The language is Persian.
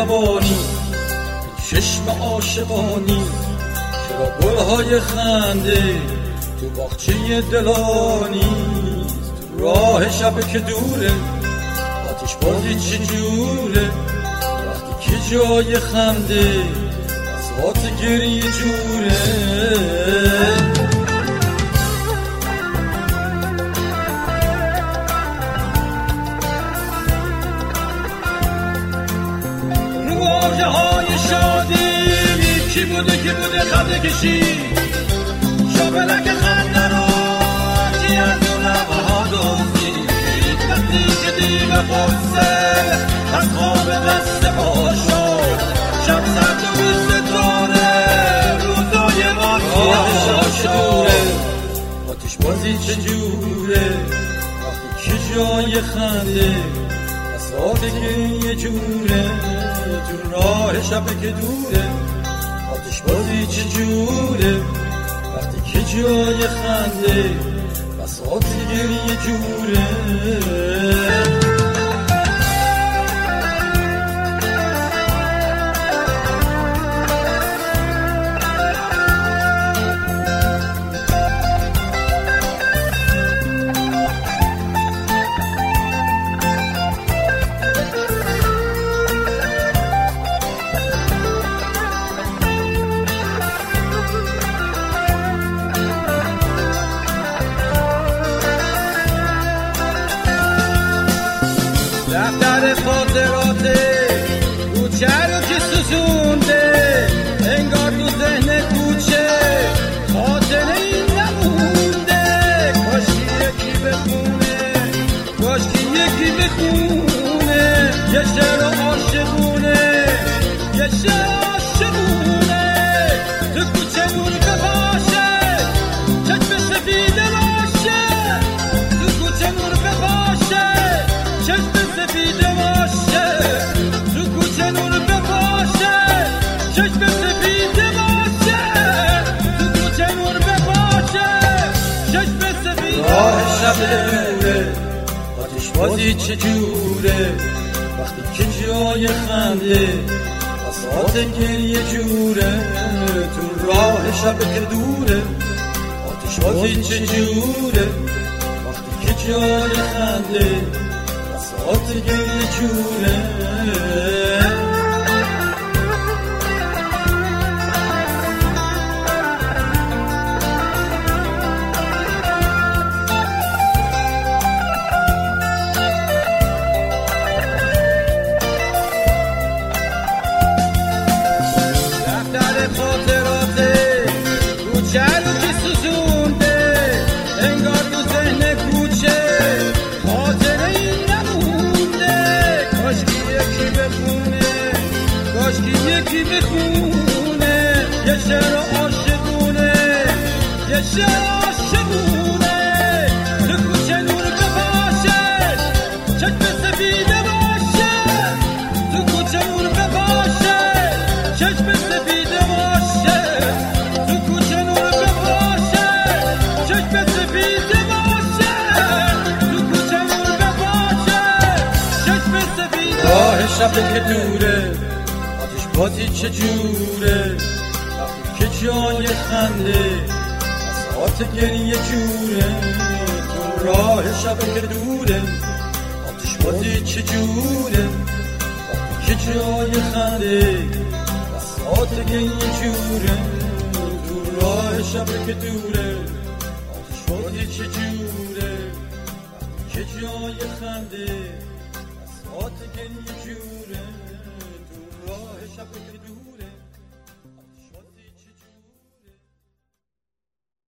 روانی، چشم عاشقانی، چرا گلهای خنده تو باغچه دلانی، تو راه شب که دوره آتش بازی چجوره، وقتی که جای خنده اصوات گریه جوره. واژه های شادی کی بوده خنده کشی، شابلک خنده رو کی از اون لبها دوزی، وقتی که دیگه قصه از خواب دست پا شد، شب سرد و بی ستاره روزای ما سیاه شد. آتش بازی چجوره وقتی که جای خنده اصوات گریه جوره، تو راه شب که دوره آتش بازی چجوره وقتی که جای خنده اصوات گریه جوره. دفتر خاطرات کوچه رو که سوزونده، انگار تو ذهن کوچه خاطره این نمونده، کاشکی یکی بخونه، کاشکی یکی بخونه، یه شعر عاشقونه، یه شعر عاشقونه، تو کوچه نور بپاشه، چشم سفیده باشه، تو کوچه نور بپاشه، چشم سفیده باشه، تو کوچه نور بپاشه، چشم سفیده باشه، تو کوچه نور بپاشه، چشم سفیده باشه. راه شب دوره آتش بازی چجوره وقتی که جای خنده اصوات گریه جوره، تو راه شب که دوره آتش بازی چجوره وقتی که جای خنده اصوات گریه جوره. دفتر خاطرات کوچه رو که سوزونده، انگار تو ذهن کوچه خاطره این نمونده، کاشکی یکی بخونه، کاشکی یکی بخونه، یه شعر عاشقونه، یه شعر عاشقونه، تو کوچه نور بپاشه، چشم سفیده باشه، تو کوچه نور بپاشه، چشم سفیده باشه، تو کوچه نور بپاشه، چشم سفیده باشه، تو کوچه نور بپاشه، چشم سفیده. راه شب که دوره آتش بازی چجوره وقتی که جای خنده اصوات گریه جوره، تو راه شب که دوره آتش بازی چجوره وقتی که جای خنده اصوات گریه جوره، تو راه شب که دوره آتش بازی چجوره وقتی که جای خنده اصوات گریه جوره، تو راه شب که دوره